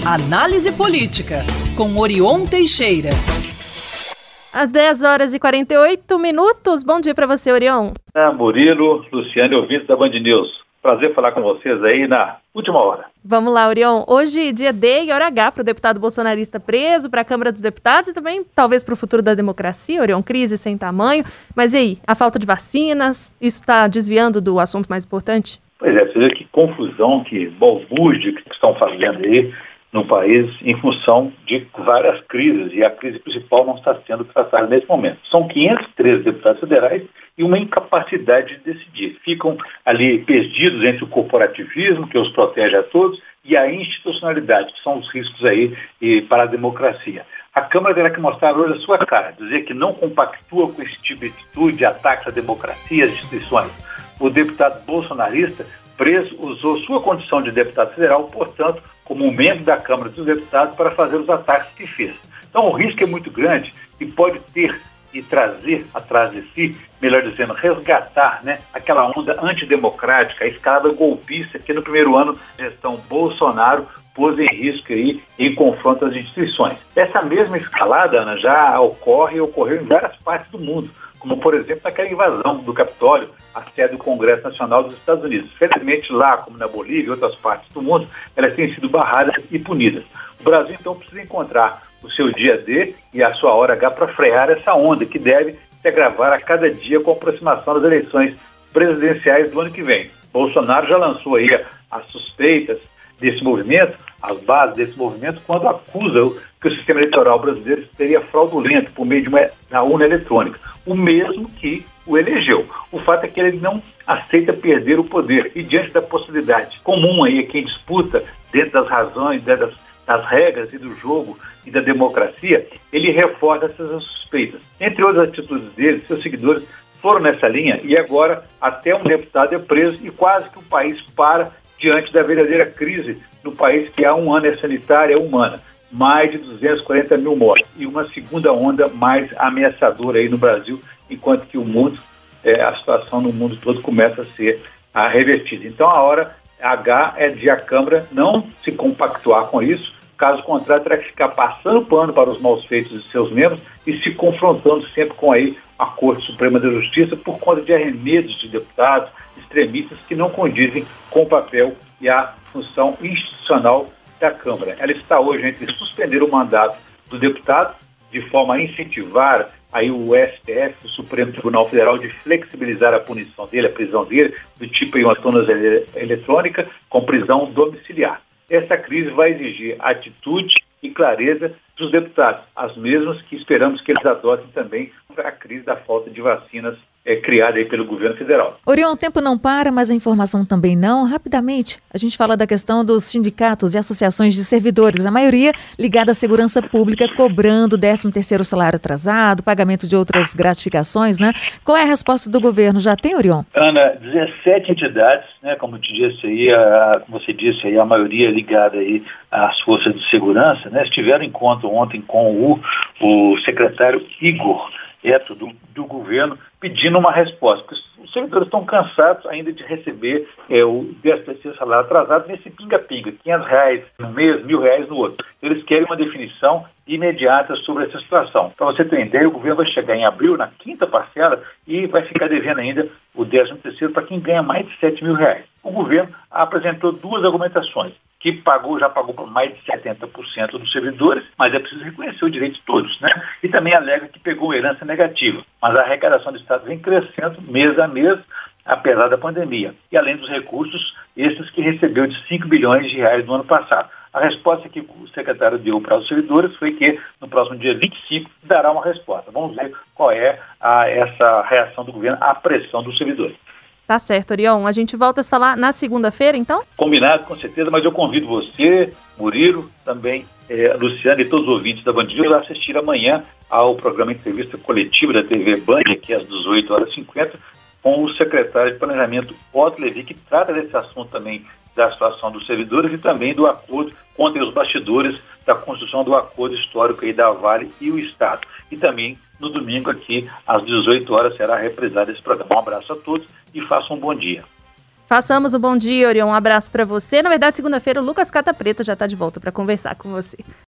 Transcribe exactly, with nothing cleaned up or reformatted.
Análise Política, com Orion Teixeira. Às dez horas e quarenta e oito minutos. Bom dia para você, Orion. É, Murilo, Luciano e ouvintes da Band News. Prazer falar com vocês aí na última hora. Vamos lá, Orion. Hoje, dia D e hora H para o deputado bolsonarista preso, para a Câmara dos Deputados e também, talvez, para o futuro da democracia, Orion. Crise sem tamanho. Mas e aí, a falta de vacinas, isso está desviando do assunto mais importante? Pois é, você vê que confusão, que balbúrdia que estão fazendo aí no país em função de várias crises, e a crise principal não está sendo tratada nesse momento. São quinhentos e treze deputados federais e uma incapacidade de decidir. Ficam ali perdidos entre o corporativismo, que os protege a todos, e a institucionalidade, que são os riscos aí e, para a democracia. A Câmara terá que mostrar hoje a sua cara, dizer que não compactua com esse tipo de atitude, de ataques à democracia, às instituições. O deputado bolsonarista preso usou sua condição de deputado federal, portanto, como um membro da Câmara dos Deputados, para fazer os ataques que fez. Então, o risco é muito grande e pode ter e trazer atrás de si, melhor dizendo, resgatar, né, aquela onda antidemocrática, a escalada golpista que no primeiro ano a gestão Bolsonaro pôs em risco aí em confronto às instituições. Essa mesma escalada, Ana, já ocorre e ocorreu em várias partes do mundo, como, por exemplo, naquela invasão do Capitólio, a sede do Congresso Nacional dos Estados Unidos. Felizmente, lá, como na Bolívia e outras partes do mundo, elas têm sido barradas e punidas. O Brasil, então, precisa encontrar o seu dia D e a sua hora H para frear essa onda, que deve se agravar a cada dia com a aproximação das eleições presidenciais do ano que vem. Bolsonaro já lançou aí as suspeitas desse movimento, as bases desse movimento, quando acusa que o sistema eleitoral brasileiro seria fraudulento por meio de uma, da urna eletrônica, o mesmo que o elegeu. O fato é que ele não aceita perder o poder e, diante da possibilidade comum aí, quem disputa dentro das razões, dentro das, das regras e do jogo e da democracia, ele reforça essas suspeitas. Entre outras atitudes dele, seus seguidores foram nessa linha e agora até um deputado é preso e quase que o país para diante da verdadeira crise no país, que há um ano é sanitária, é humana. Mais de duzentos e quarenta mil mortes e uma segunda onda mais ameaçadora aí no Brasil, enquanto que o mundo, é, a situação no mundo todo começa a ser a revertida. Então a hora H é de a Câmara não se compactuar com isso, caso contrário terá que ficar passando pano para os maus feitos de seus membros e se confrontando sempre com aí a Corte Suprema da Justiça por conta de arremedos de deputados extremistas que não condizem com o papel e a função institucional da Câmara. Ela está hoje entre suspender o mandato do deputado, de forma a incentivar aí o S T F, o Supremo Tribunal Federal, de flexibilizar a punição dele, a prisão dele, do tipo em uma tornozeleira eletrônica, com prisão domiciliar. Essa crise vai exigir atitude e clareza dos deputados, as mesmas que esperamos que eles adotem também para a crise da falta de vacinas é, criada aí pelo governo federal. Orion, o tempo não para, mas a informação também não. Rapidamente, a gente fala da questão dos sindicatos e associações de servidores, a maioria ligada à segurança pública, cobrando décimo terceiro salário atrasado, pagamento de outras gratificações, né? Qual é a resposta do governo? Já tem, Orion? Ana, dezessete entidades, né, como te disse aí, a, como você disse aí, a maioria ligada aí às forças de segurança, né, estiveram em encontro ontem com o, o secretário Igor Eto do, do governo, pedindo uma resposta, porque os servidores estão cansados ainda de receber é, o décimo terceiro salário atrasado nesse pinga-pinga, quinhentos reais no mês, mil reais no outro. Eles querem uma definição imediata sobre essa situação. Para você ter ideia, o governo vai chegar em abril, na quinta parcela, e vai ficar devendo ainda o décimo terceiro para quem ganha mais de sete mil reais. O governo apresentou duas argumentações, que pagou, já pagou por mais de setenta por cento dos servidores, mas é preciso reconhecer o direito de todos, né? E também alega que pegou uma herança negativa. Mas a arrecadação do Estado vem crescendo mês a mês, apesar da pandemia. E além dos recursos, esses que recebeu de cinco bilhões de reais no ano passado. A resposta que o secretário deu para os servidores foi que no próximo dia vinte e cinco dará uma resposta. Vamos ver qual é a, essa reação do governo à pressão dos servidores. Tá certo, Orion. A gente volta a se falar na segunda-feira, então? Combinado, com certeza, mas eu convido você, Murilo, também eh, Luciano e todos os ouvintes da Band News a assistir amanhã ao programa Entrevista Coletiva da T V Band, aqui às dezoito horas e cinquenta, com o secretário de Planejamento, Otto Levi, que trata desse assunto também da situação dos servidores e também do acordo contra os bastidores da construção do acordo histórico aí da Vale e o Estado. E também no domingo aqui, às dezoito horas, será reprisado esse programa. Um abraço a todos e façam um bom dia. Façamos um bom dia, Orion. Um abraço para você. Na verdade, segunda-feira, o Lucas Cata Preta já está de volta para conversar com você.